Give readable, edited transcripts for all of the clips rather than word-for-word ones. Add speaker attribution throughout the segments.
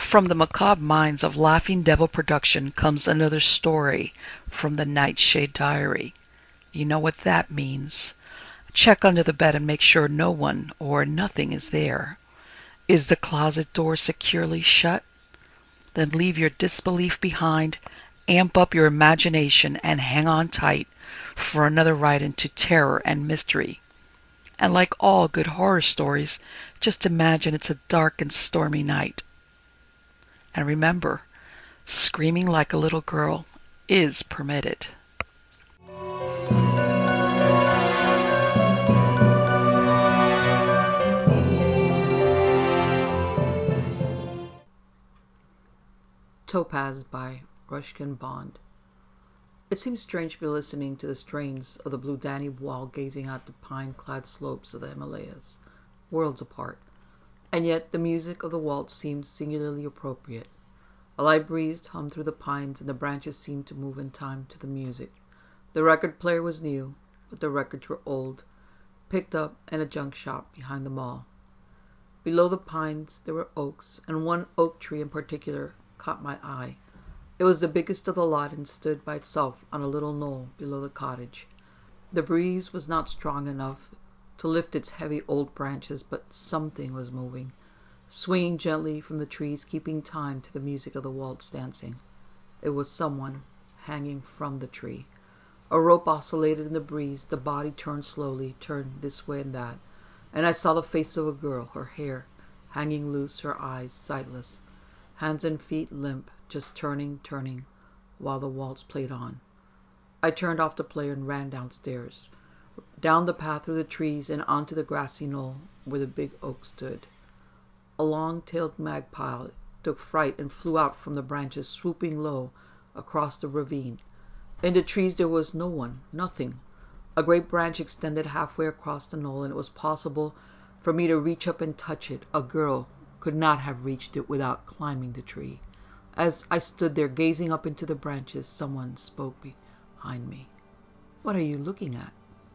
Speaker 1: From the macabre minds of Laughing Devil Production comes another story from the Nightshade Diary. You know what that means. Check under the bed and make sure no one or nothing is there. Is the closet door securely shut? Then leave your disbelief behind, amp up your imagination, and hang on tight for another ride into terror and mystery. And like all good horror stories, just imagine it's a dark and stormy night. And remember, screaming like a little girl is permitted.
Speaker 2: Topaz by Ruskin Bond. It seems strange to be listening to the strains of the Blue Danube while gazing at the pine-clad slopes of the Himalayas, worlds apart, and yet the music of the waltz seemed singularly appropriate. A light breeze hummed through the pines, and the branches seemed to move in time to the music. The record player was new, but the records were old, picked up in a junk shop behind the mall. Below the pines there were oaks, and one oak tree in particular caught my eye. It was the biggest of the lot and stood by itself on a little knoll below the cottage. The breeze was not strong enough to lift its heavy old branches, but something was moving, swinging gently from the trees, keeping time to the music of the waltz dancing. It was someone hanging from the tree. A rope oscillated in the breeze, the body turned slowly, turned this way and that, and I saw the face of a girl, her hair hanging loose, her eyes sightless, hands and feet limp, just turning, while the waltz played on. I turned off the player and ran downstairs, down the path through the trees and onto the grassy knoll where the big oak stood. A long-tailed magpie took fright and flew out from the branches, swooping low across the ravine. In the trees there was no one, nothing. A great branch extended halfway across the knoll, and it was possible for me to reach up and touch it. A girl could not have reached it without climbing the tree. As I stood there gazing up into the branches, someone spoke behind me. "What are you looking at?"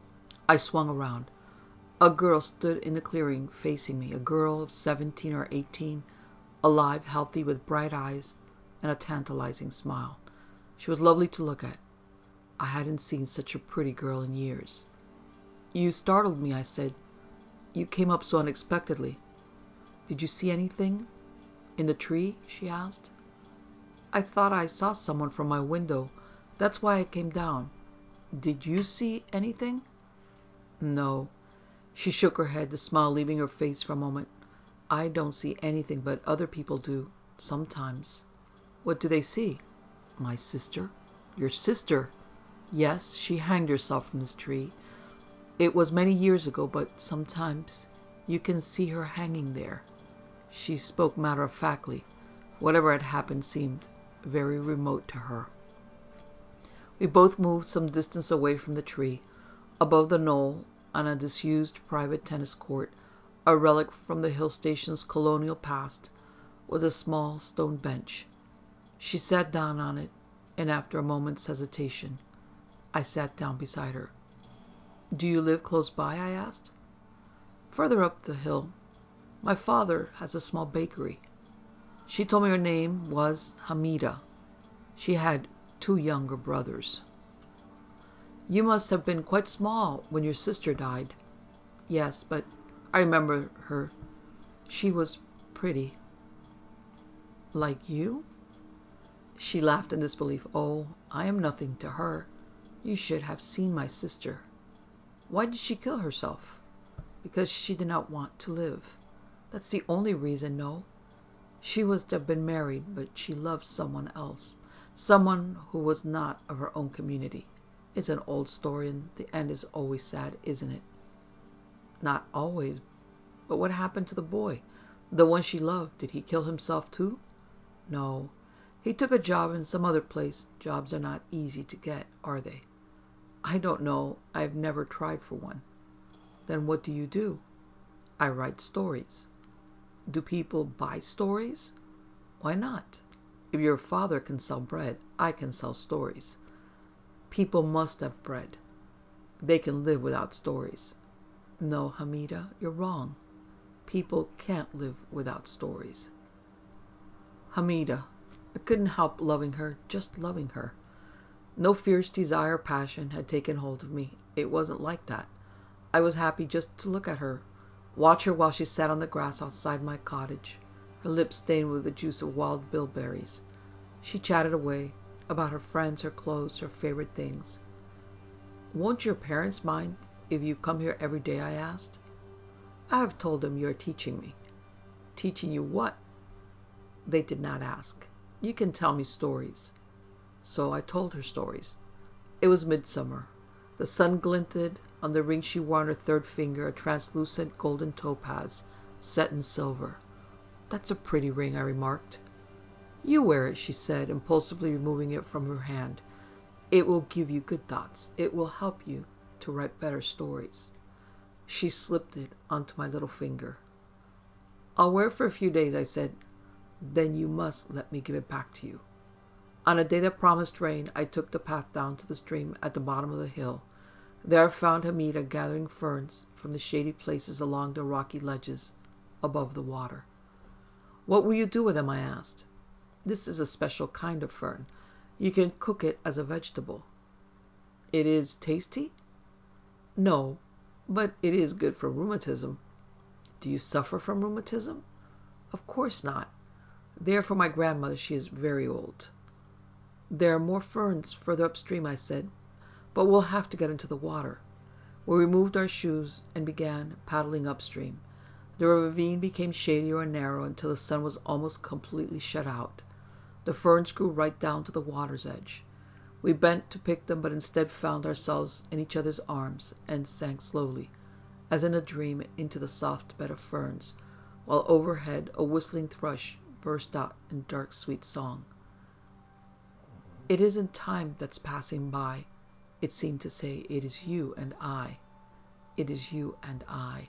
Speaker 2: I swung around. A girl stood in the clearing facing me, a girl of 17 or 18, alive, healthy, with bright eyes and a tantalizing smile. She was lovely to look at. I hadn't seen such a pretty girl in years. "You startled me," I said. "You came up so unexpectedly." "Did you see anything in the tree?" she asked. "I thought I saw someone from my window. That's why I came down. Did you see anything?" "No." She shook her head, the smile leaving her face for a moment. "I don't see anything, but other people do, sometimes." "What do they see?" "My sister." "Your sister?" "Yes, she hanged herself from this tree. It was many years ago, but sometimes you can see her hanging there." She spoke matter-of-factly. Whatever had happened seemed very remote to her. We both moved some distance away from the tree. Above the knoll, on a disused private tennis court, a relic from the hill station's colonial past, was a small stone bench. She sat down on it, and after a moment's hesitation, I sat down beside her. "Do you live close by?" I asked. "Further up the hill. My father has a small bakery." She told me her name was Hamida. She had 2 younger brothers. "You must have been quite small when your sister died." "Yes, but I remember her. She was pretty." "Like you?" She laughed in disbelief. "Oh, I am nothing to her. You should have seen my sister." "Why did she kill herself?" "Because she did not want to live." "That's the only reason, no. She was to have been married, but she loved someone else. Someone who was not of her own community. It's an old story, and the end is always sad, isn't it?" "Not always. But what happened to the boy? The one she loved? Did he kill himself too?" "No. He took a job in some other place. Jobs are not easy to get, are they?" "I don't know. I've never tried for one." "Then what do you do?" "I write stories." "Do people buy stories?" "Why not? If your father can sell bread, I can sell stories." "People must have bread. They can live without stories." "No, Hamida, you're wrong. People can't live without stories." Hamida. I couldn't help loving her, just loving her. No fierce desire or passion had taken hold of me. It wasn't like that. I was happy just to look at her, watch her while she sat on the grass outside my cottage, her lips stained with the juice of wild bilberries. She chatted away about her friends, her clothes, her favorite things. "Won't your parents mind if you come here every day?" I asked. "I have told them you are teaching me." "Teaching you what?" They did not ask. "You can tell me stories." So I told her stories. It was midsummer. The sun glinted on the ring she wore on her third finger, a translucent golden topaz set in silver. "That's a pretty ring," I remarked. "You wear it," she said, impulsively removing it from her hand. "It will give you good thoughts. It will help you to write better stories." She slipped it onto my little finger. "I'll wear it for a few days," I said. "Then you must let me give it back to you." On a day that promised rain, I took the path down to the stream at the bottom of the hill. There I found Hamida gathering ferns from the shady places along the rocky ledges above the water. "What will you do with them?" I asked. "This is a special kind of fern. You can cook it as a vegetable." "It is tasty?" "No, but it is good for rheumatism." "Do you suffer from rheumatism?" "Of course not. They are for my grandmother. She is very old." "There are more ferns further upstream," I said, "but we'll have to get into the water." We removed our shoes and began paddling upstream. The ravine became shadier and narrow until the sun was almost completely shut out. The ferns grew right down to the water's edge. We bent to pick them, but instead found ourselves in each other's arms and sank slowly, as in a dream, into the soft bed of ferns, while overhead a whistling thrush burst out in dark, sweet song. "It isn't time that's passing by," it seemed to say. "It is you and I. It is you and I."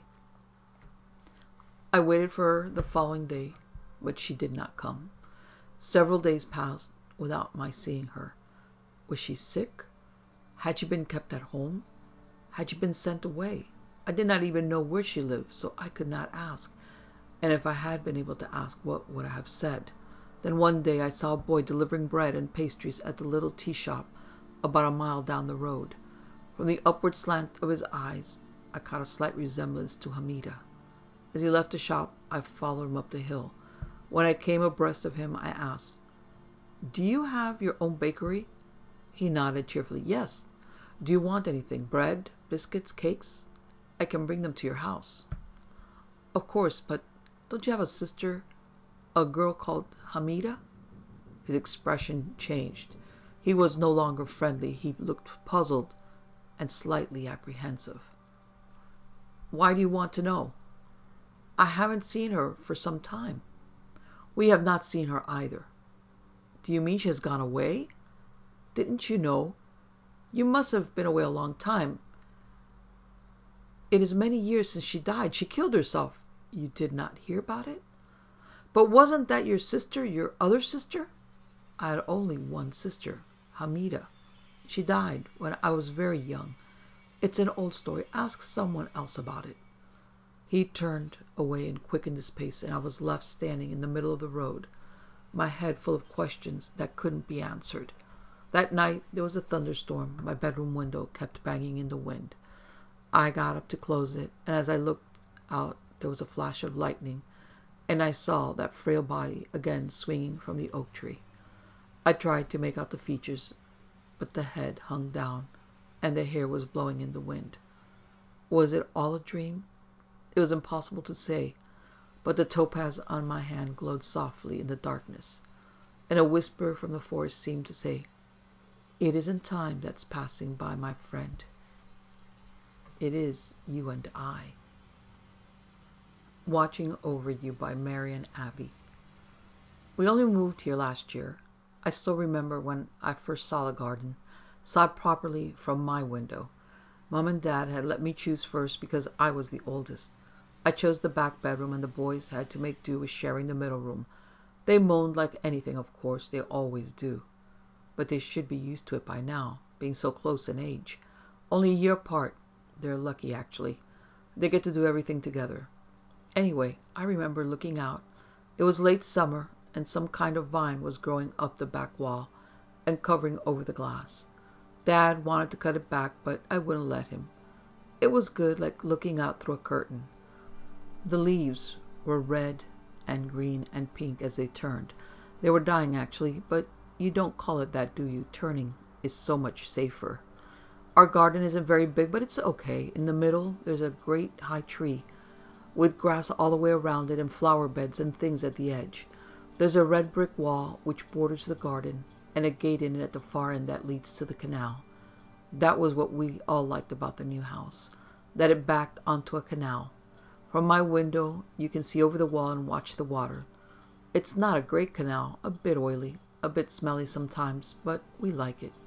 Speaker 2: I waited for her the following day, but she did not come. Several days passed without my seeing her. Was she sick? Had she been kept at home? Had she been sent away? I did not even know where she lived, so I could not ask. And if I had been able to ask, what would I have said? Then one day I saw a boy delivering bread and pastries at the little tea shop about a mile down the road. From the upward slant of his eyes, I caught a slight resemblance to Hamida. As he left the shop, I followed him up the hill. When I came abreast of him, I asked, "Do you have your own bakery?" He nodded cheerfully. "Yes. Do you want anything? Bread, biscuits, cakes? I can bring them to your house." "Of course, but don't you have a sister, a girl called Hamida?" His expression changed. He was no longer friendly. He looked puzzled and slightly apprehensive. "Why do you want to know?" "I haven't seen her for some time." "We have not seen her either." "Do you mean she has gone away?" "Didn't you know? You must have been away a long time. It is many years since she died. She killed herself." "You did not hear about it?" "But wasn't that your sister, your other sister?" "I had only one sister, Hamida. She died when I was very young. It's an old story. Ask someone else about it." He turned away and quickened his pace, and I was left standing in the middle of the road, my head full of questions that couldn't be answered. That night there was a thunderstorm. My bedroom window kept banging in the wind. I got up to close it, and as I looked out there was a flash of lightning, and I saw that frail body again swinging from the oak tree. I tried to make out the features, but the head hung down, and the hair was blowing in the wind. Was it all a dream? It was impossible to say, but the topaz on my hand glowed softly in the darkness, and a whisper from the forest seemed to say, "It isn't time that's passing by, my friend. It is you and I." Watching Over You by Marian Abbey. We only moved here last year. I still remember when I first saw the garden, saw it properly from my window. Mom and Dad had let me choose first because I was the oldest. I chose the back bedroom, and the boys had to make do with sharing the middle room. They moaned like anything, of course. They always do. But they should be used to it by now, being so close in age. Only a year apart. They're lucky, actually. They get to do everything together. Anyway, I remember looking out. It was late summer, and some kind of vine was growing up the back wall and covering over the glass. Dad wanted to cut it back, but I wouldn't let him. It was good, like looking out through a curtain. The leaves were red and green and pink as they turned. They were dying, actually, but you don't call it that, do you? Turning is so much safer. Our garden isn't very big, but it's okay. In the middle, there's a great high tree with grass all the way around it and flower beds and things at the edge. There's a red brick wall which borders the garden and a gate in it at the far end that leads to the canal. That was what we all liked about the new house, that it backed onto a canal. From my window, you can see over the wall and watch the water. It's not a great canal, a bit oily, a bit smelly sometimes, but we like it.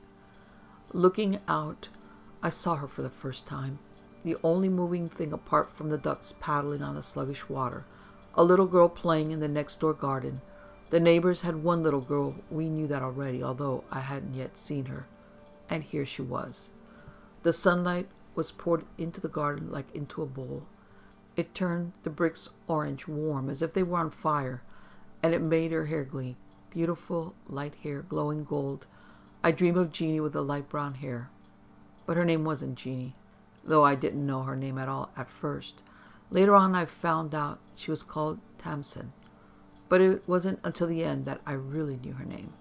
Speaker 2: Looking out, I saw her for the first time. The only moving thing apart from the ducks paddling on the sluggish water. A little girl playing in the next door garden. The neighbors had one little girl. We knew that already, although I hadn't yet seen her. And here she was. The sunlight was poured into the garden like into a bowl. It turned the bricks orange, warm, as if they were on fire, and it made her hair gleam. Beautiful, light hair, glowing gold. I dream of Jeannie with the light brown hair. But her name wasn't Jeannie, though I didn't know her name at all at first. Later on I found out she was called Tamsin, but it wasn't until the end that I really knew her name.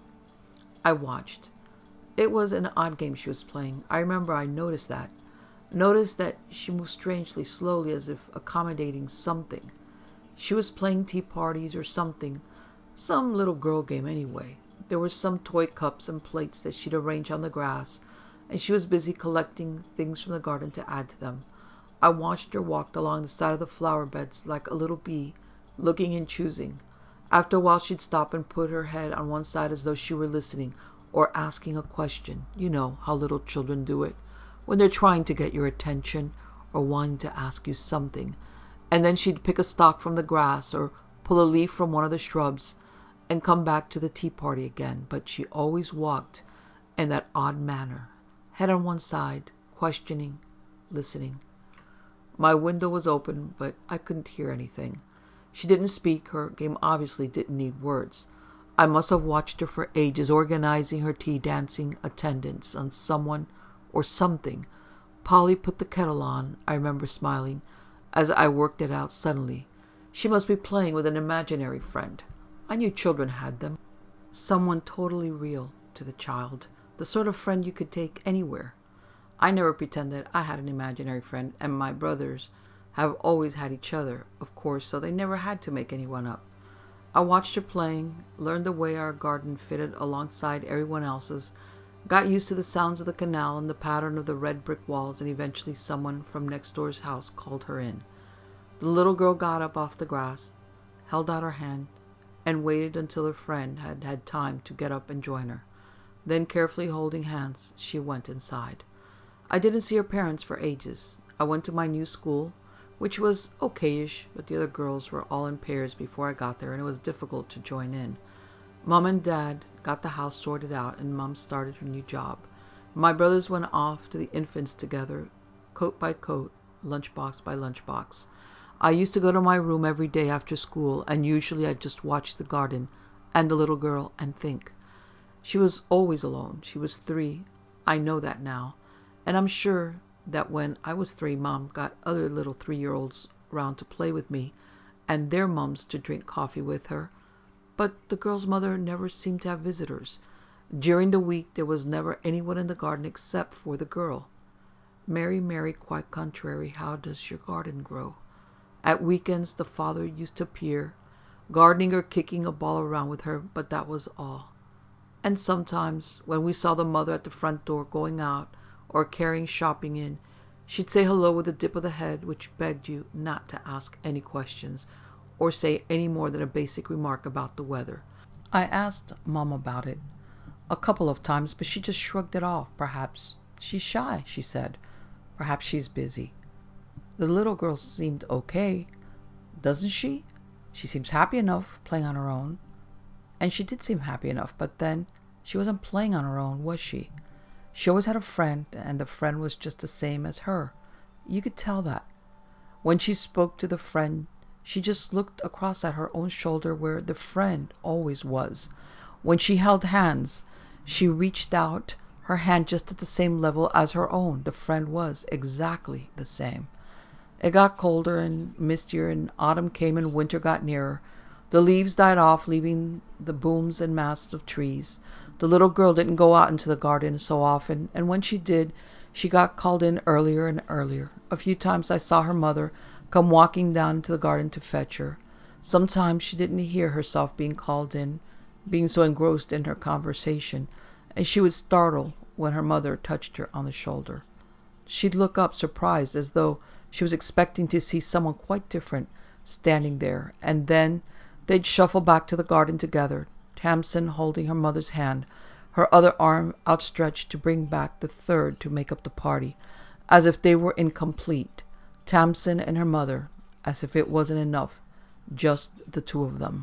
Speaker 2: I watched. It was an odd game she was playing. I remember I noticed that. Noticed that she moved strangely slowly as if accommodating something. She was playing tea parties or something. Some little girl game anyway. There were some toy cups and plates that she'd arranged on the grass, and she was busy collecting things from the garden to add to them. I watched her walk along the side of the flower beds like a little bee, looking and choosing. After a while she'd stop and put her head on one side as though she were listening or asking a question. You know how little children do it, when they're trying to get your attention or wanting to ask you something. And then she'd pick a stalk from the grass or pull a leaf from one of the shrubs and come back to the tea party again. But she always walked in that odd manner, head on one side, questioning, listening. My window was open, but I couldn't hear anything. She didn't speak. Her game obviously didn't need words. I must have watched her for ages, organizing her tea, dancing attendance on someone or something. Polly put the kettle on, I remember smiling, as I worked it out suddenly. She must be playing with an imaginary friend. I knew children had them. Someone totally real to the child, the sort of friend you could take anywhere. I never pretended I had an imaginary friend, and my brothers have always had each other, of course, so they never had to make anyone up. I watched her playing, learned the way our garden fitted alongside everyone else's, got used to the sounds of the canal and the pattern of the red brick walls, and eventually someone from next door's house called her in. The little girl got up off the grass, held out her hand, and waited until her friend had had time to get up and join her. Then, carefully holding hands, she went inside. I didn't see her parents for ages. I went to my new school, which was okay-ish, but the other girls were all in pairs before I got there, and it was difficult to join in. Mom and Dad got the house sorted out, and Mom started her new job. My brothers went off to the infants together, coat by coat, lunchbox by lunchbox. I used to go to my room every day after school, and usually I'd just watch the garden and the little girl and think. She was always alone. She was 3. I know that now. And I'm sure that when I was 3, Mom got other little 3-year-olds round to play with me, and their mums to drink coffee with her. But the girl's mother never seemed to have visitors. During the week there was never anyone in the garden except for the girl. Mary, Mary, quite contrary, how does your garden grow? At weekends the father used to appear, gardening or kicking a ball around with her, but that was all. And sometimes, when we saw the mother at the front door going out or carrying shopping in, she'd say hello with a dip of the head, which begged you not to ask any questions or say any more than a basic remark about the weather. I asked Mom about it a couple of times, but she just shrugged it off. Perhaps she's shy, she said. Perhaps she's busy. The little girl seemed okay, doesn't she? She seems happy enough playing on her own. And she did seem happy enough, but then she wasn't playing on her own, was she? She always had a friend, and the friend was just the same as her. You could tell that. When she spoke to the friend, She just looked across at her own shoulder where the friend always was. When she held hands, she reached out her hand just at the same level as her own. The friend was exactly the same. It got colder and mistier, and autumn came and winter got nearer. The leaves died off, leaving the booms and masts of trees. The little girl didn't go out into the garden so often, and when she did, she got called in earlier and earlier. A few times I saw her mother come walking down into the garden to fetch her. Sometimes she didn't hear herself being called in, being so engrossed in her conversation, and she would startle when her mother touched her on the shoulder. She'd look up surprised, as though she was expecting to see someone quite different standing there, and then they'd shuffle back to the garden together, Tamsin holding her mother's hand, her other arm outstretched to bring back the third to make up the party, as if they were incomplete. Tamsin and her mother, as if it wasn't enough, just the two of them.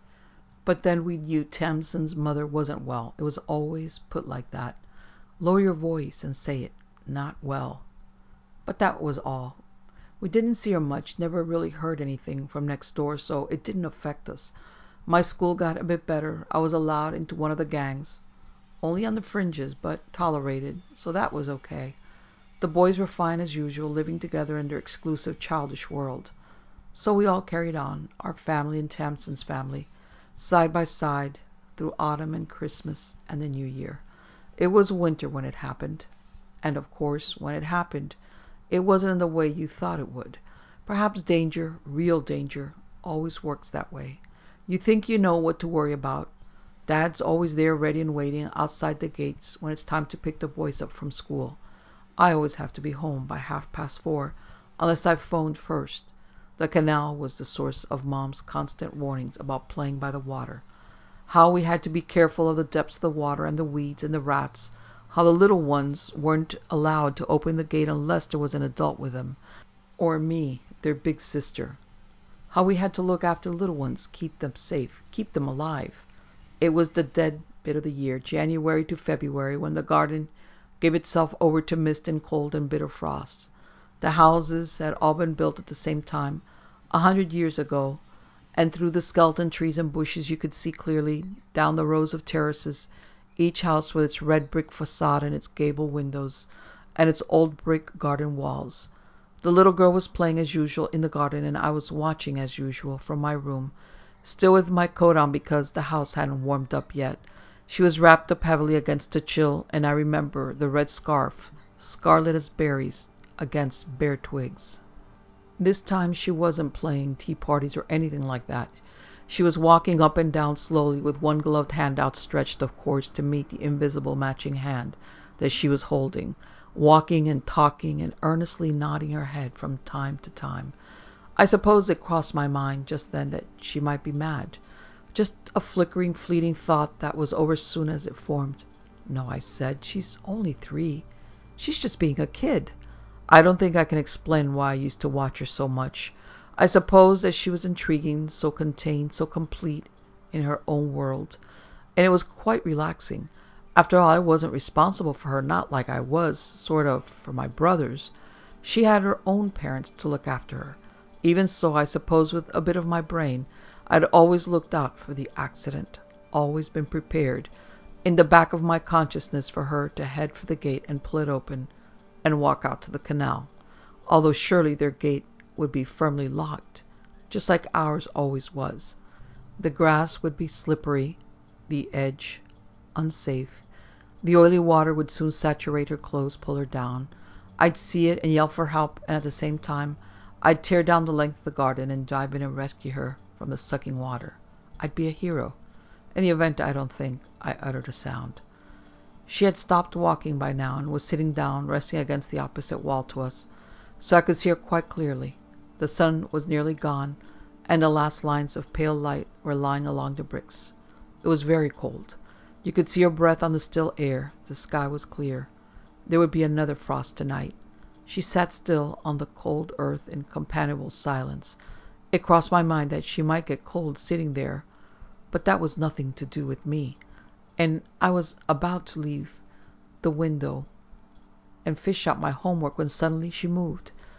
Speaker 2: But then we knew Tamsin's mother wasn't well. It was always put like that. Lower your voice and say it. Not well. But that was all. We didn't see her much, never really heard anything from next door, so it didn't affect us. My school got a bit better. I was allowed into one of the gangs. Only on the fringes, but tolerated, so that was okay. The boys were fine as usual, living together in their exclusive childish world. So we all carried on, our family and Tamsin's family, side by side, through autumn and Christmas and the New Year. It was winter when it happened. And of course, when it happened, it wasn't in the way you thought it would. Perhaps danger, real danger, always works that way. You think you know what to worry about. Dad's always there ready and waiting outside the gates when it's time to pick the boys up from school. I always have to be home by 4:30, unless I've phoned first. The canal was the source of Mom's constant warnings about playing by the water. How we had to be careful of the depths of the water and the weeds and the rats. How the little ones weren't allowed to open the gate unless there was an adult with them, or me, their big sister. How we had to look after the little ones, keep them safe, keep them alive. It was the dead bit of the year, January to February, when the garden gave itself over to mist and cold and bitter frosts. The houses had all been built at the same time, 100 years ago, and through the skeleton trees and bushes you could see clearly, down the rows of terraces, each house with its red brick facade and its gable windows, and its old brick garden walls. The little girl was playing as usual in the garden, and I was watching as usual from my room, still with my coat on because the house hadn't warmed up yet. She was wrapped up heavily against the chill, and I remember the red scarf, scarlet as berries, against bare twigs. This time she wasn't playing tea parties or anything like that. She was walking up and down slowly, with one gloved hand outstretched, of course, to meet the invisible matching hand that she was holding, walking and talking and earnestly nodding her head from time to time. I suppose it crossed my mind just then that she might be mad. Just a flickering, fleeting thought that was over soon as it formed. No, I said, she's only 3. She's just being a kid. I don't think I can explain why I used to watch her so much. I suppose that she was intriguing, so contained, so complete in her own world. And it was quite relaxing. After all, I wasn't responsible for her, not like I was, sort of, for my brothers. She had her own parents to look after her. Even so, I suppose with a bit of my brain, I'd always looked out for the accident, always been prepared, in the back of my consciousness, for her to head for the gate and pull it open and walk out to the canal, although surely their gate would be firmly locked, just like ours always was. The grass would be slippery, the edge unsafe. The oily water would soon saturate her clothes, pull her down. I'd see it and yell for help, and at the same time I'd tear down the length of the garden and dive in and rescue her from the sucking water. I'd be a hero. In the event, I don't think I uttered a sound. She had stopped walking by now and was sitting down, resting against the opposite wall to us, so I could see her quite clearly. The sun was nearly gone, and the last lines of pale light were lying along the bricks. It was very cold. You could see her breath on the still air. The sky was clear. There would be another frost tonight. She sat still on the cold earth in companionable silence. It crossed my mind that she might get cold sitting there, but that was nothing to do with me. And I was about to leave the window and fish out my homework when suddenly she moved.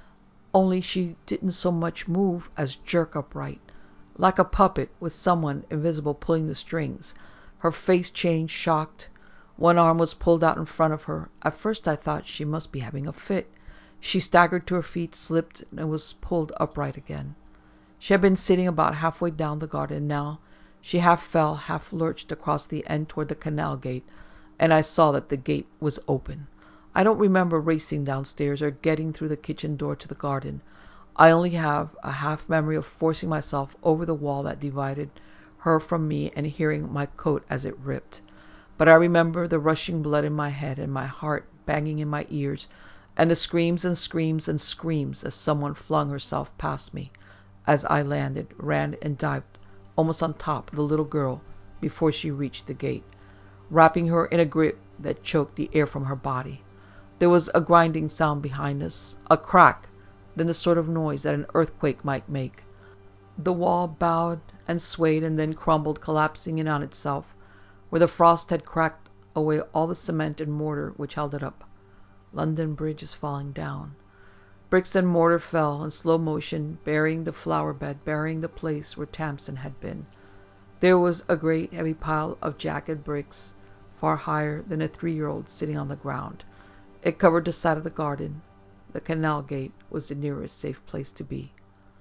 Speaker 2: only she didn't so much move as jerk upright, like a puppet with someone invisible pulling the strings. Her face changed, shocked. One arm was pulled out in front of her. At first I thought she must be having a fit. She staggered to her feet, slipped, and was pulled upright again. She had been sitting about halfway down the garden. Now she half fell, half lurched across the end toward the canal gate, and I saw that the gate was open. I don't remember racing downstairs or getting through the kitchen door to the garden. I only have a half memory of forcing myself over the wall that divided her from me and hearing my coat as it ripped. But I remember the rushing blood in my head and my heart banging in my ears, and the screams and screams and screams as someone flung herself past me as I landed, ran, and dived almost on top of the little girl before she reached the gate, wrapping her in a grip that choked the air from her body. There was a grinding sound behind us, a crack, then the sort of noise that an earthquake might make. The wall bowed and swayed and then crumbled, collapsing in on itself, where the frost had cracked away all the cement and mortar which held it up. London Bridge is falling down. Bricks and mortar fell in slow motion, burying the flower bed, burying the place where Tamsin had been. There was a great heavy pile of jagged bricks, far higher than a 3-year-old, sitting on the ground. It covered the side of the garden. The canal gate was the nearest safe place to be.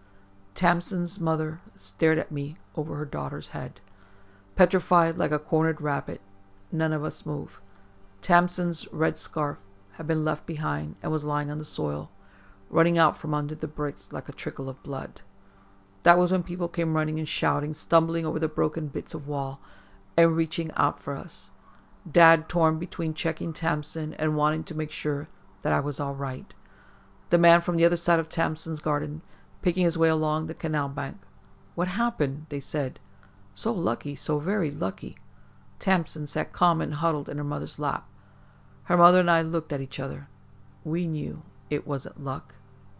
Speaker 2: Tamsin's mother stared at me over her daughter's head. Petrified like a cornered rabbit, none of us moved. Tamsin's red scarf had been left behind and was lying on the soil, running out from under the bricks like a trickle of blood. That was when people came running and shouting, stumbling over the broken bits of wall and reaching out for us. Dad torn between checking Tamsin and wanting to make sure that I was all right. The man from the other side of Tamsin's garden, picking his way along the canal bank. "What happened?" they said. "So lucky, so very lucky." Tamsin sat calm and huddled in her mother's lap. Her mother and I looked at each other. We knew it wasn't luck.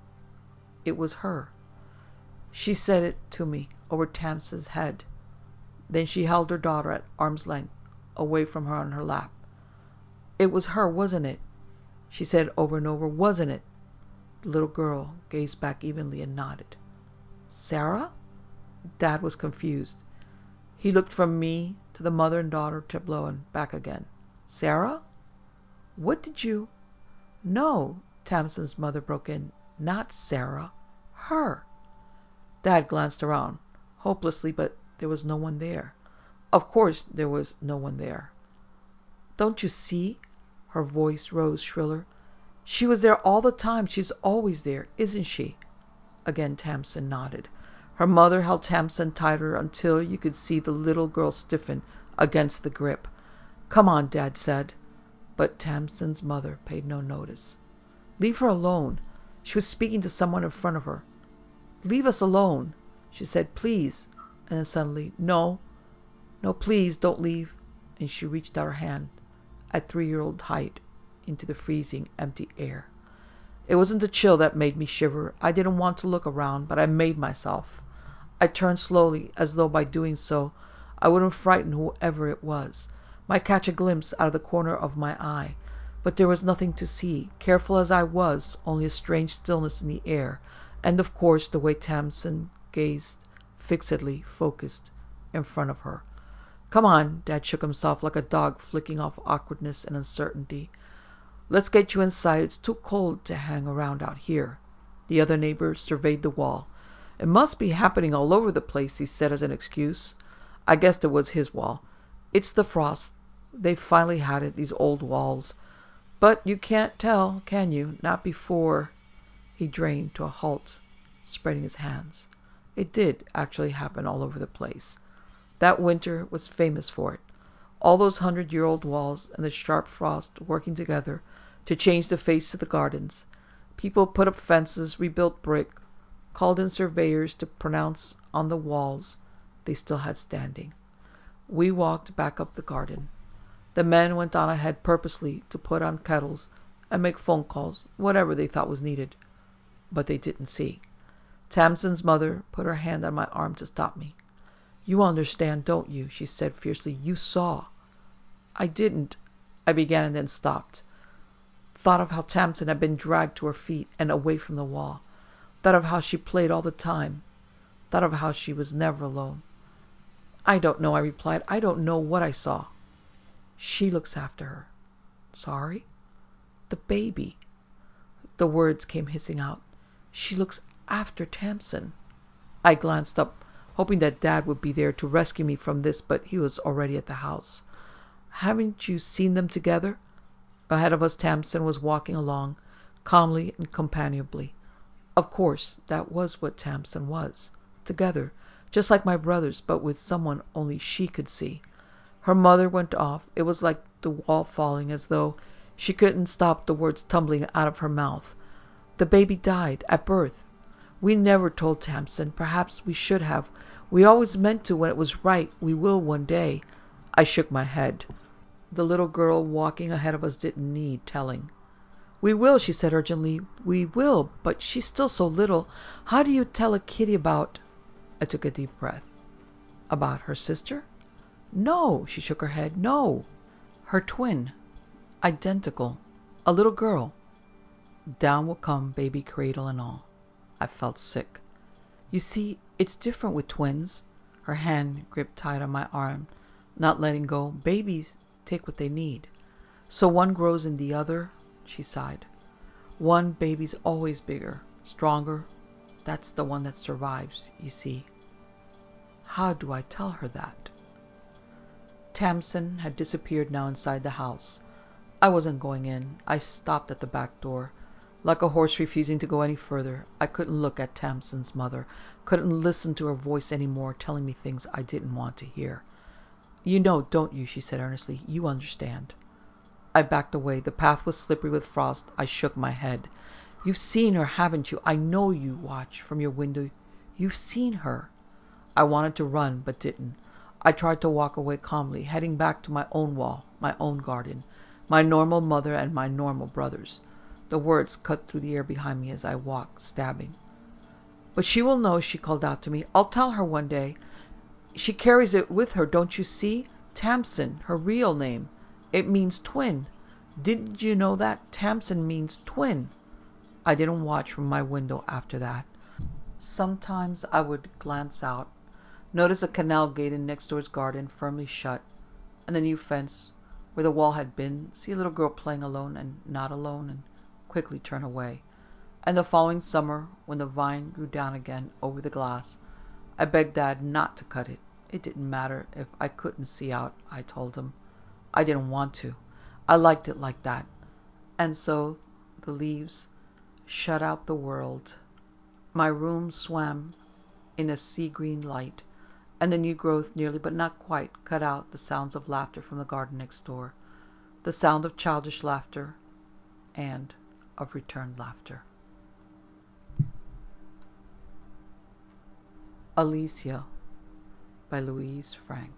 Speaker 2: It was her. She said it to me over Tamsin's head. Then she held her daughter at arm's length, away from her on her lap. "It was her, wasn't it?" she said over and over. "Wasn't it?" The little girl gazed back evenly and nodded. "Sarah?" Dad was confused. He looked from me to the mother and daughter tableau and back again. "Sarah? What did you—" "No," Tamsin's mother broke in. "Not Sarah. Her." Dad glanced around, hopelessly, but there was no one there. Of course there was no one there. "Don't you see?" Her voice rose shriller. "She was there all the time. She's always there, isn't she?" Again Tamsin nodded. Her mother held Tamsin tighter until you could see the little girl stiffen against the grip. "Come on," Dad said. But Tamsin's mother paid no notice. "Leave her alone." She was speaking to someone in front of her. "Leave us alone," she said, "please." And then suddenly, "No, no, please don't leave." And she reached out her hand at 3-year-old height into the freezing, empty air. It wasn't the chill that made me shiver. I didn't want to look around, but I made myself. I turned slowly, as though by doing so I wouldn't frighten whoever it was. Might catch a glimpse out of the corner of my eye. But there was nothing to see. Careful as I was, only a strange stillness in the air, and of course the way Tamsin gazed fixedly, focused, in front of her. "Come on," Dad shook himself like a dog flicking off awkwardness and uncertainty. "Let's get you inside. It's too cold to hang around out here." The other neighbor surveyed the wall. "It must be happening all over the place," he said as an excuse. I guessed it was his wall. "It's the frost. They've finally had it, these old walls. But you can't tell, can you? Not before—" He drained to a halt, spreading his hands. It did actually happen all over the place. That winter was famous for it. All those 100-year-old walls and the sharp frost working together to change the face of the gardens. People put up fences, rebuilt brick, called in surveyors to pronounce on the walls they still had standing. We walked back up the garden. The men went on ahead purposely to put on kettles and make phone calls, whatever they thought was needed. But they didn't see. Tamsin's mother put her hand on my arm to stop me. "You understand, don't you?" she said fiercely. "You saw." "I didn't," I began and then stopped. Thought of how Tamsin had been dragged to her feet and away from the wall. Thought of how she played all the time. Thought of how she was never alone. I don't know, I replied. I don't know what I saw. She looks after her. Sorry? The baby. The words came hissing out. She looks after Tamsin. I glanced up, hoping that Dad would be there to rescue me from this, but he was already at the house. Haven't you seen them together? Ahead of us, Tamsin was walking along, calmly and companionably. Of course, that was what Tamsin was. Together, just like my brothers, but with someone only she could see. Her mother went off. It was like the wall falling, as though she couldn't stop the words tumbling out of her mouth. The baby died at birth. We never told Tamsin. Perhaps we should have. We always meant to when it was right. We will one day. I shook my head. The little girl walking ahead of us didn't need telling. We will, she said urgently. We will, but she's still so little. How do you tell a kitty about... I took a deep breath. About her sister? No, she shook her head. No. Her twin. Identical. A little girl. Down will come baby cradle and all. I felt sick. You see, it's different with twins. Her hand gripped tight on my arm, not letting go. Babies take what they need. So one grows in the other, she sighed. One baby's always bigger, stronger. That's the one that survives, you see. How do I tell her that? Tamsin had disappeared now inside the house. I wasn't going in. I stopped at the back door, like a horse refusing to go any further. I couldn't look at Tamsin's mother, couldn't listen to her voice anymore, telling me things I didn't want to hear. You know, don't you, she said earnestly. You understand. I backed away. The path was slippery with frost. I shook my head. You've seen her, haven't you? I know you watch from your window. You've seen her. I wanted to run, but didn't. I tried to walk away calmly, heading back to my own wall, my own garden, my normal mother and my normal brothers. The words cut through the air behind me as I walked, stabbing. But she will know, she called out to me. I'll tell her one day. She carries it with her, don't you see? Tamsin, her real name. It means twin. Didn't you know that? Tamsin means twin. I didn't watch from my window after that. Sometimes I would glance out, notice a canal gate in next door's garden firmly shut, and the new fence where the wall had been, see a little girl playing alone and not alone, and quickly turn away. And the following summer, when the vine grew down again over the glass, I begged Dad not to cut it. It didn't matter if I couldn't see out, I told him. I didn't want to. I liked it like that. And so the leaves shut out the world. My room swam in a sea-green light, and the new growth nearly, but not quite, cut out the sounds of laughter from the garden next door, the sound of childish laughter and of returned laughter. Alicia by Louise Frank.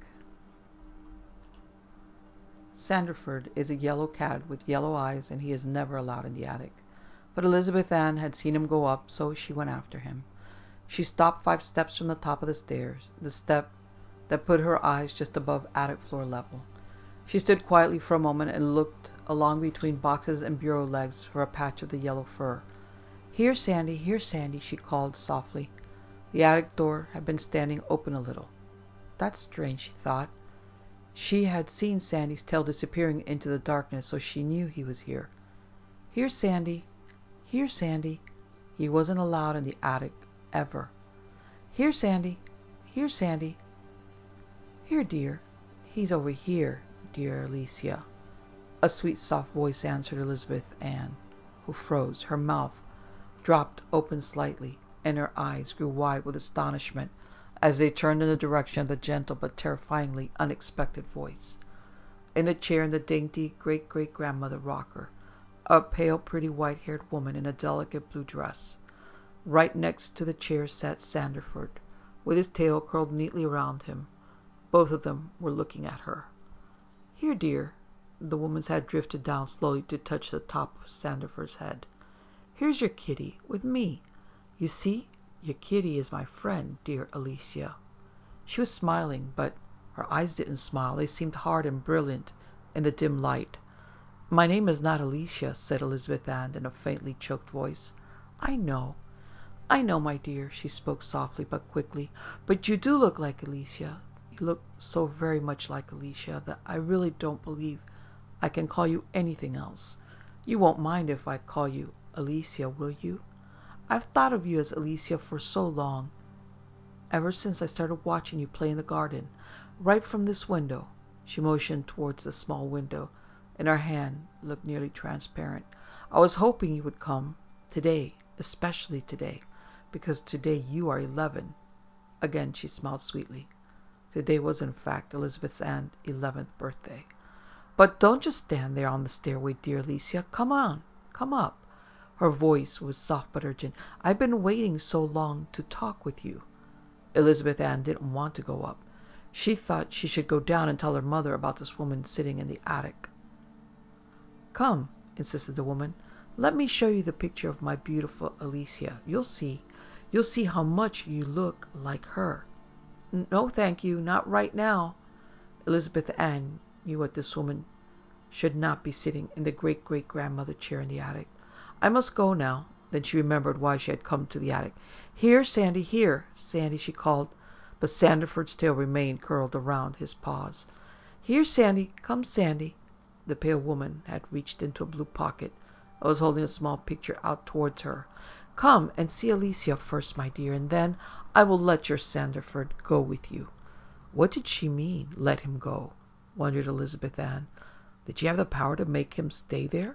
Speaker 2: Sanderford is a yellow cat with yellow eyes, and he is never allowed in the attic. But Elizabeth Ann had seen him go up, so she went after him. She stopped 5 steps from the top of the stairs, the step that put her eyes just above attic floor level. She stood quietly for a moment and looked along between boxes and bureau legs for a patch of the yellow fur. Here, Sandy, she called softly. The attic door had been standing open a little. That's strange, she thought. She had seen Sandy's tail disappearing into the darkness, so she knew he was here. Here, Sandy. Here, Sandy. He wasn't allowed in the attic, ever. Here, Sandy. Here, Sandy. Here, dear. He's over here, dear Alicia. A sweet, soft voice answered Elizabeth Ann, who froze. Her mouth dropped open slightly, and her eyes grew wide with astonishment as they turned in the direction of the gentle but terrifyingly unexpected voice. In the chair in the dainty great-great-grandmother rocker, a pale, pretty, white-haired woman in a delicate blue dress. Right next to the chair sat Sanderford, with his tail curled neatly around him. Both of them were looking at her. Here, dear. The woman's head drifted down slowly to touch the top of Sanderford's head. Here's your kitty, with me. You see, your kitty is my friend, dear Alicia. She was smiling, but her eyes didn't smile. They seemed hard and brilliant in the dim light. My name is not Alicia, said Elizabeth Ann in a faintly choked voice. I know. I know, my dear, she spoke softly but quickly, but you do look like Alicia. You look so very much like Alicia that I really don't believe I can call you anything else. You won't mind if I call you Alicia, will you? I've thought of you as Alicia for so long, ever since I started watching you play in the garden, right from this window. She motioned towards the small window, and her hand looked nearly transparent. I was hoping you would come, today, especially today, because today you are 11. Again she smiled sweetly. Today was in fact Elizabeth Ann's 11th birthday. But don't just stand there on the stairway, dear Alicia. Come on, come up. Her voice was soft but urgent. I've been waiting so long to talk with you. Elizabeth Ann didn't want to go up. She thought she should go down and tell her mother about this woman sitting in the attic. Come, insisted the woman. Let me show you the picture of my beautiful Alicia. You'll see. You'll see how much you look like her. No, thank you, not right now. Elizabeth Ann knew what this woman should not be sitting in the great-great-grandmother chair in the attic. I must go now. Then she remembered why she had come to the attic. Here, Sandy, she called, but Sandiford's tail remained curled around his paws. Here, Sandy, come, Sandy. The pale woman had reached into a blue pocket and was holding a small picture out towards her. Come and see Alicia first, my dear, and then I will let your Sandiford go with you. What did she mean, let him go? Wondered Elizabeth Ann. Did she have the power to make him stay there?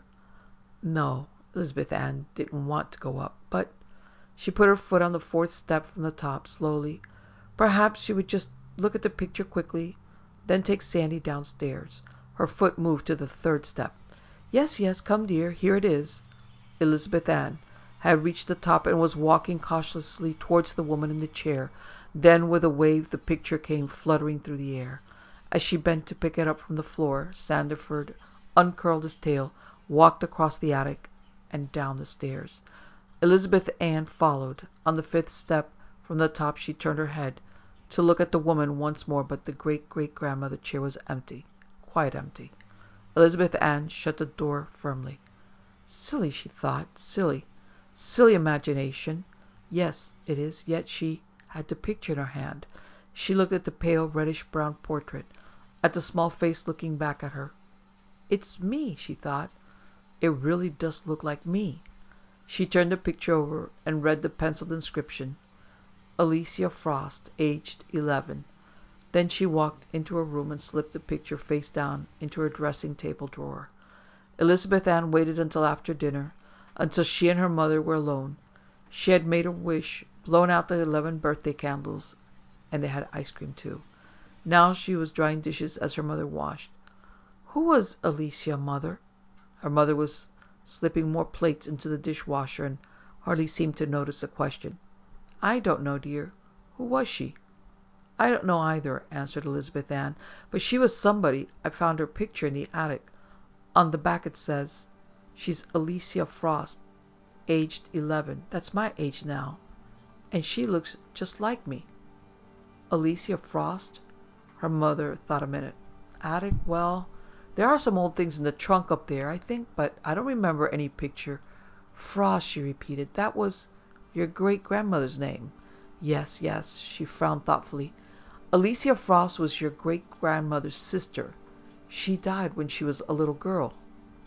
Speaker 2: No, Elizabeth Ann didn't want to go up, but she put her foot on the 4th step from the top, slowly. Perhaps she would just look at the picture quickly, then take Sandy downstairs. Her foot moved to the 3rd step. Yes, come, dear, here it is. Elizabeth Ann had reached the top and was walking cautiously towards the woman in the chair. Then, with a wave, the picture came fluttering through the air. As she bent to pick it up from the floor, Sandiford uncurled his tail, walked across the attic, and down the stairs. Elizabeth Ann followed. On the 5th step from the top she turned her head to look at the woman once more, but the great-great-grandmother chair was empty, quite empty. Elizabeth Ann shut the door firmly. Silly, she thought, silly imagination. Yes, it is, yet she had the picture in her hand. She looked at the pale reddish-brown portrait, at the small face looking back at her. It's me, she thought. It really does look like me. She turned the picture over and read the penciled inscription, Alicia Frost, aged 11. Then she walked into her room and slipped the picture face down into her dressing-table drawer. Elizabeth Ann waited until after dinner, until she and her mother were alone. She had made her wish, blown out the 11 birthday candles, and they had ice cream too. Now she was drying dishes as her mother washed. Who was Alicia, Mother? Her mother was slipping more plates into the dishwasher and hardly seemed to notice the question. I don't know, dear. Who was she? I don't know either, answered Elizabeth Ann, but she was somebody. I found her picture in the attic. On the back it says, she's Alicia Frost, aged 11. That's my age now. And she looks just like me. Alicia Frost? Her mother thought a minute. Attic? Well, there are some old things in the trunk up there, I think, but I don't remember any picture. Frost, she repeated. That was your great-grandmother's name. Yes. She frowned thoughtfully. Alicia Frost was your great-grandmother's sister. She died when she was a little girl.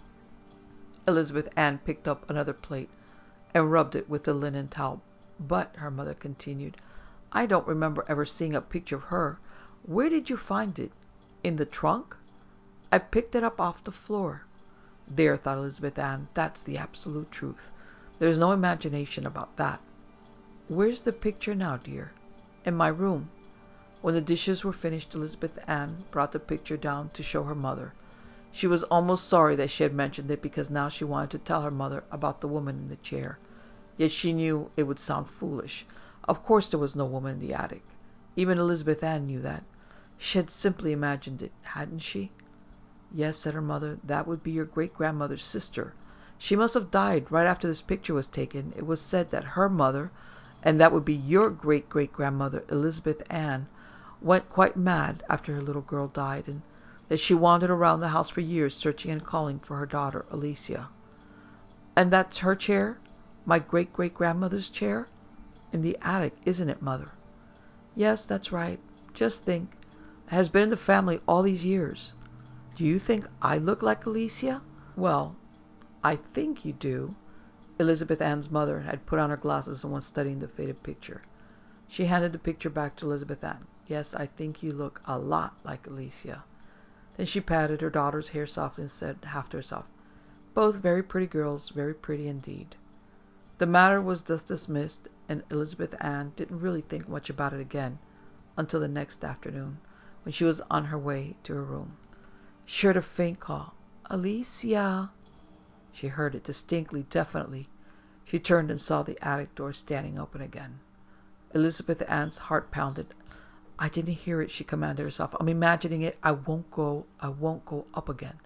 Speaker 2: Elizabeth Ann picked up another plate and rubbed it with the linen towel. But, her mother continued, I don't remember ever seeing a picture of her. Where did you find it? In the trunk? I picked it up off the floor. There, thought Elizabeth Ann, that's the absolute truth. There's no imagination about that. Where's the picture now, dear? In my room. When the dishes were finished, Elizabeth Ann brought the picture down to show her mother. She was almost sorry that she had mentioned it, because now she wanted to tell her mother about the woman in the chair. Yet she knew it would sound foolish. Of course there was no woman in the attic. Even Elizabeth Ann knew that. She had simply imagined it, hadn't she? Yes, said her mother, that would be your great-grandmother's sister. She must have died right after this picture was taken. It was said that her mother, and that would be your great-great-grandmother, Elizabeth Ann, went quite mad after her little girl died, and that she wandered around the house for years searching and calling for her daughter, Alicia. And that's her chair? My great-great-grandmother's chair? In the attic, isn't it, Mother? Yes, that's right. Just think. It has been in the family all these years. Do you think I look like Alicia? Well, I think you do. Elizabeth Ann's mother had put on her glasses and was studying the faded picture. She handed the picture back to Elizabeth Ann. Yes, I think you look a lot like Alicia. Then she patted her daughter's hair softly and said, half to herself, both very pretty girls, very pretty indeed. The matter was thus dismissed, and Elizabeth Ann didn't really think much about it again until the next afternoon, when she was on her way to her room. She heard a faint call. Alicia! She heard it distinctly, definitely. She turned and saw the attic door standing open again. Elizabeth Ann's heart pounded. I didn't hear it, she commanded herself. I'm imagining it. I won't go up again.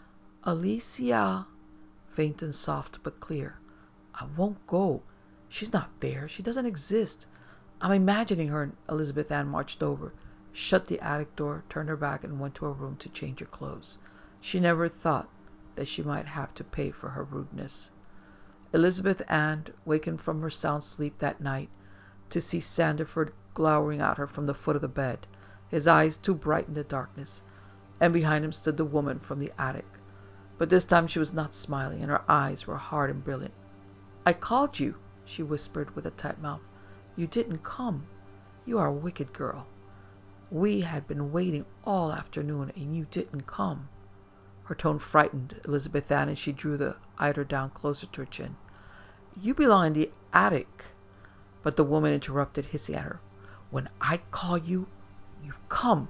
Speaker 2: Alicia! Faint and soft, but clear. I won't go. She's not there. She doesn't exist. I'm imagining her. And Elizabeth Ann marched over, shut the attic door, turned her back, and went to her room to change her clothes. She never thought that she might have to pay for her rudeness. Elizabeth Ann wakened from her sound sleep that night to see Sandiford glowering at her from the foot of the bed, his eyes too bright in the darkness, and behind him stood the woman from the attic. But this time she was not smiling, and her eyes were hard and brilliant. I called you, she whispered with a tight mouth. You didn't come. You are a wicked girl. We had been waiting all afternoon, and you didn't come. Her tone frightened Elizabeth Ann, and she drew the eider down closer to her chin. You belong in the attic. But the woman interrupted, hissing at her. When I call you, you come.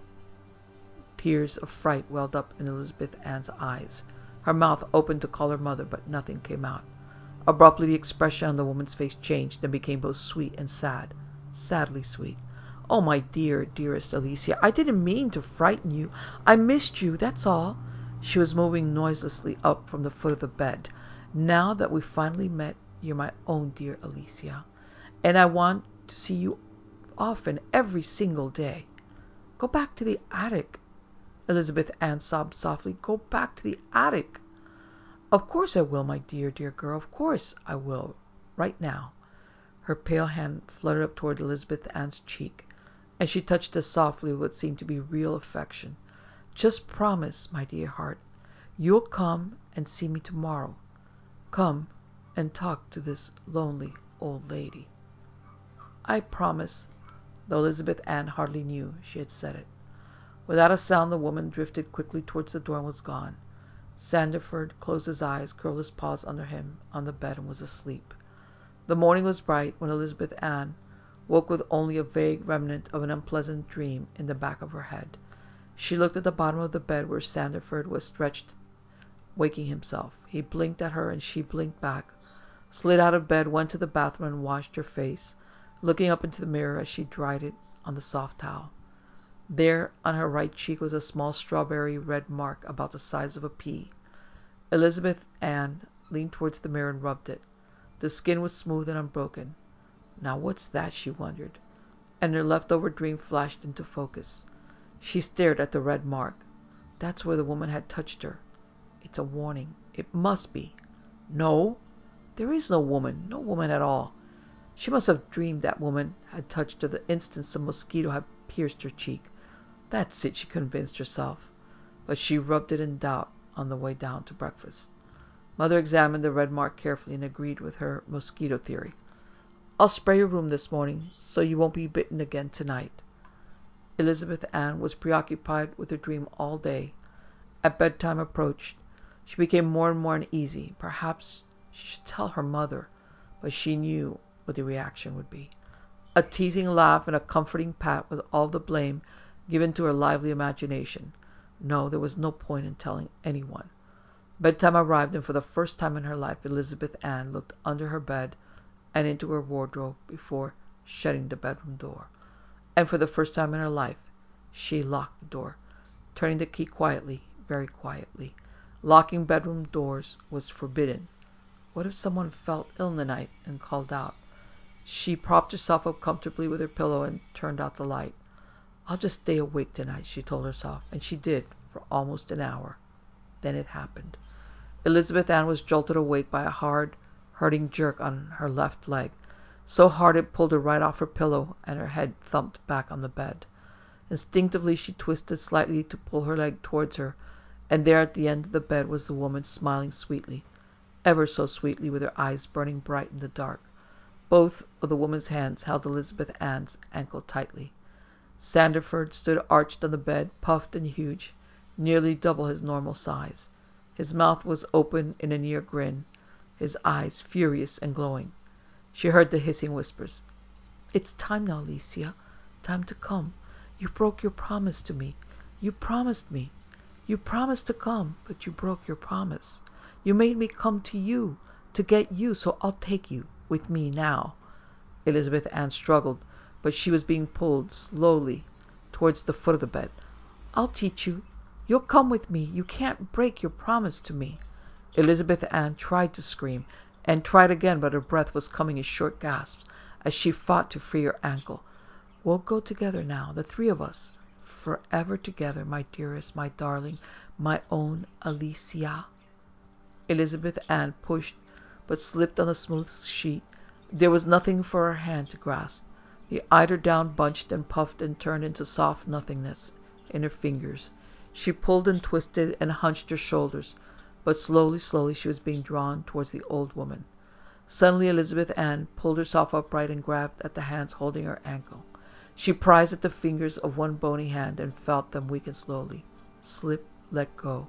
Speaker 2: Tears of fright welled up in Elizabeth Ann's eyes. Her mouth opened to call her mother, but nothing came out. Abruptly the expression on the woman's face changed and became both sweet and sad, sadly sweet. Oh, my dear, dearest Alicia, I didn't mean to frighten you. I missed you, that's all. She was moving noiselessly up from the foot of the bed. Now that we've finally met, you're my own dear Alicia, and I want to see you often, every single day. Go back to the attic. Elizabeth Ann sobbed softly. Go back to the attic. Of course I will, my dear, dear girl. Of course I will. Right now. Her pale hand fluttered up toward Elizabeth Ann's cheek, and she touched it softly with what seemed to be real affection. Just promise, my dear heart, you'll come and see me tomorrow. Come and talk to this lonely old lady. I promise, though Elizabeth Ann hardly knew she had said it. Without a sound the woman drifted quickly towards the door and was gone. Sandiford closed his eyes, curled his paws under him on the bed, and was asleep. The morning was bright when Elizabeth Ann woke with only a vague remnant of an unpleasant dream in the back of her head. She looked at the bottom of the bed where Sandiford was stretched, waking himself. He blinked at her and she blinked back, slid out of bed, went to the bathroom and washed her face, looking up into the mirror as she dried it on the soft towel. There, on her right cheek, was a small strawberry red mark about the size of a pea. Elizabeth Ann leaned towards the mirror and rubbed it. The skin was smooth and unbroken. Now what's that, she wondered, and her leftover dream flashed into focus. She stared at the red mark. That's where the woman had touched her. It's a warning. It must be. No, there is no woman at all. She must have dreamed that woman had touched her the instant some mosquito had pierced her cheek. That's it, she convinced herself, but she rubbed it in doubt on the way down to breakfast. Mother examined the red mark carefully and agreed with her mosquito theory. I'll spray your room this morning so you won't be bitten again tonight. Elizabeth Ann was preoccupied with her dream all day. At bedtime approached, she became more and more uneasy. Perhaps she should tell her mother, but she knew what the reaction would be. A teasing laugh and a comforting pat with all the blame given to her lively imagination. No, there was no point in telling anyone. Bedtime arrived, and for the first time in her life Elizabeth Ann looked under her bed and into her wardrobe before shutting the bedroom door. And for the first time in her life she locked the door, turning the key quietly, very quietly. Locking bedroom doors was forbidden. What if someone felt ill in the night and called out? She propped herself up comfortably with her pillow and turned out the light. I'll just stay awake tonight, she told herself, and she did for almost an hour. Then it happened. Elizabeth Ann was jolted awake by a hard, hurting jerk on her left leg. so hard it pulled her right off her pillow, and her head thumped back on the bed. Instinctively she twisted slightly to pull her leg towards her, and there at the end of the bed was the woman, smiling sweetly, ever so sweetly, with her eyes burning bright in the dark. Both of the woman's hands held Elizabeth Ann's ankle tightly. Sandiford stood arched on the bed, puffed and huge, nearly double his normal size. His mouth was open in a near grin, his eyes furious and glowing. She heard the hissing whispers. "It's time now, Alicia. Time to come. You broke your promise to me. You promised me. You promised to come, but you broke your promise. You made me come to you, to get you, so I'll take you with me now." Elizabeth Ann struggled, but she was being pulled slowly towards the foot of the bed. "I'll teach you. You'll come with me. You can't break your promise to me." Elizabeth Ann tried to scream, and tried again, but her breath was coming in short gasps as she fought to free her ankle. "We'll go together now, the three of us. Forever together, my dearest, my darling, my own Alicia." Elizabeth Ann pushed, but slipped on the smooth sheet. There was nothing for her hand to grasp. The eiderdown bunched and puffed and turned into soft nothingness in her fingers. She pulled and twisted and hunched her shoulders, but slowly she was being drawn towards the old woman. Suddenly Elizabeth Ann pulled herself upright and grabbed at the hands holding her ankle. She prized at the fingers of one bony hand and felt them weaken slowly. Slip, let go.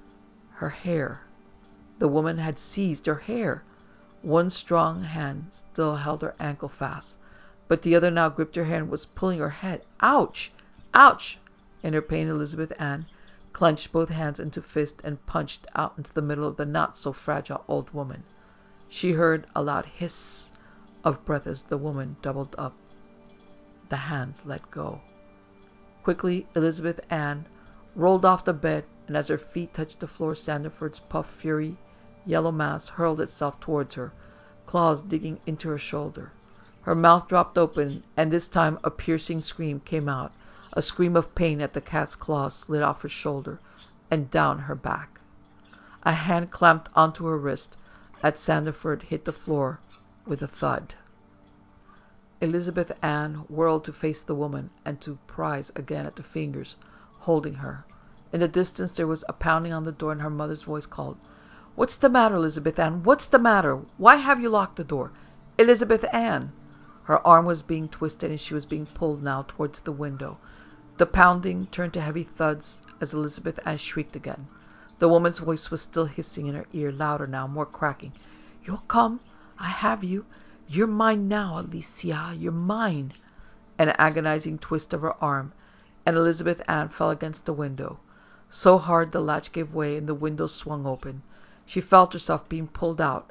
Speaker 2: Her hair. The woman had seized her hair. One strong hand still held her ankle fast, but the other now gripped her hair and was pulling her head. Ouch! Ouch! In her pain, Elizabeth Ann clenched both hands into fists and punched out into the middle of the not-so-fragile old woman. She heard a loud hiss of breath as the woman doubled up. The hands let go. Quickly, Elizabeth Ann rolled off the bed, and as her feet touched the floor, Sandiford's puff fury yellow mass hurled itself towards her, claws digging into her shoulder. Her mouth dropped open, and this time a piercing scream came out, a scream of pain as the cat's claws slid off her shoulder and down her back. A hand clamped onto her wrist as Sandiford hit the floor with a thud. Elizabeth Ann whirled to face the woman and to prize again at the fingers holding her. In the distance there was a pounding on the door, and her mother's voice called, "What's the matter, Elizabeth Ann? What's the matter? Why have you locked the door? Elizabeth Ann!" Her arm was being twisted, and she was being pulled now towards the window. The pounding turned to heavy thuds as Elizabeth Ann shrieked again. The woman's voice was still hissing in her ear, louder now, more cracking. "You'll come. I have you. You're mine now, Alicia. You're mine." An agonizing twist of her arm, and Elizabeth Ann fell against the window. So hard the latch gave way, and the window swung open. She felt herself being pulled out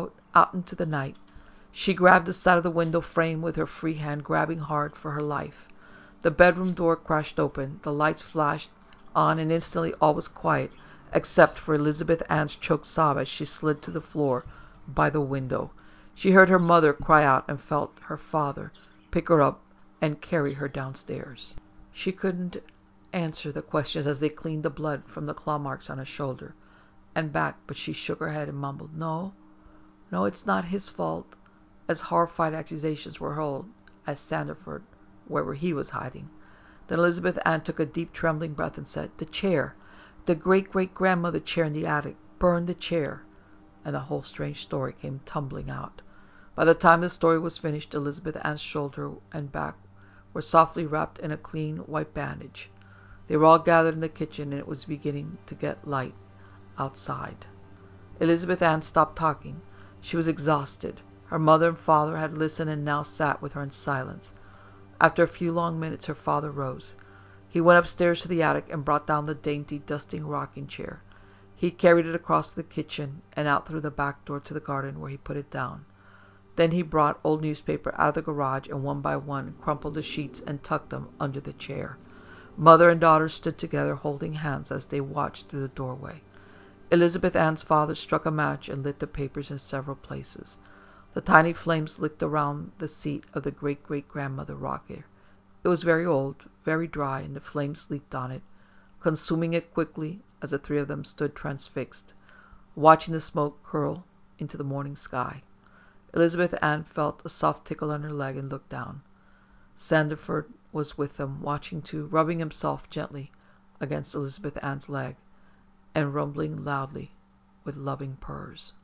Speaker 2: into the night. She grabbed the side of the window frame with her free hand, grabbing hard for her life. The bedroom door crashed open. The lights flashed on, and instantly all was quiet, except for Elizabeth Ann's choked sob as she slid to the floor by the window. She heard her mother cry out and felt her father pick her up and carry her downstairs. She couldn't answer the questions as they cleaned the blood from the claw marks on her shoulder and back, but she shook her head and mumbled, No, it's not his fault," as horrified accusations were hurled at Sandiford, wherever he was hiding. Then Elizabeth Ann took a deep trembling breath and said, "The chair, the great-great-grandmother chair in the attic, burn the chair," and the whole strange story came tumbling out. By the time the story was finished, Elizabeth Ann's shoulder and back were softly wrapped in a clean white bandage. They were all gathered in the kitchen, and it was beginning to get light outside. Elizabeth Ann stopped talking. She was exhausted. Her mother and father had listened and now sat with her in silence. After a few long minutes her father rose. He went upstairs to the attic and brought down the dainty, dusting rocking chair. He carried it across the kitchen and out through the back door to the garden, where he put it down. Then he brought old newspaper out of the garage and one by one crumpled the sheets and tucked them under the chair. Mother and daughter stood together holding hands as they watched through the doorway. Elizabeth Ann's father struck a match and lit the papers in several places. The tiny flames licked around the seat of the great-great-grandmother rocker. It was very old, very dry, and the flames leaped on it, consuming it quickly as the three of them stood transfixed, watching the smoke curl into the morning sky. Elizabeth Ann felt a soft tickle on her leg and looked down. Sandford was with them, watching too, rubbing himself gently against Elizabeth Ann's leg, and rumbling loudly with loving purrs.